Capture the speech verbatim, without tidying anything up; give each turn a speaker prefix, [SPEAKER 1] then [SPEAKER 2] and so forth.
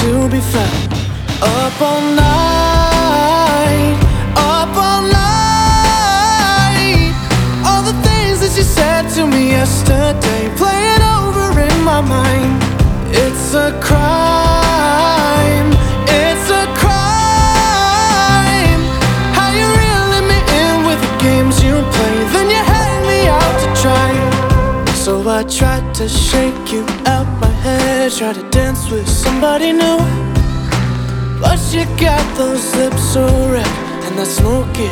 [SPEAKER 1] to be found. Up all night, up all night. All the things that you said to me yesterday, playing over in my mind. It's a crime, it's a crime. How you reeling me in with the games you play, then you hang me out to dry. So I tried to shake you out my head, try to dance with somebody new, but you got those lips so red, and that smoky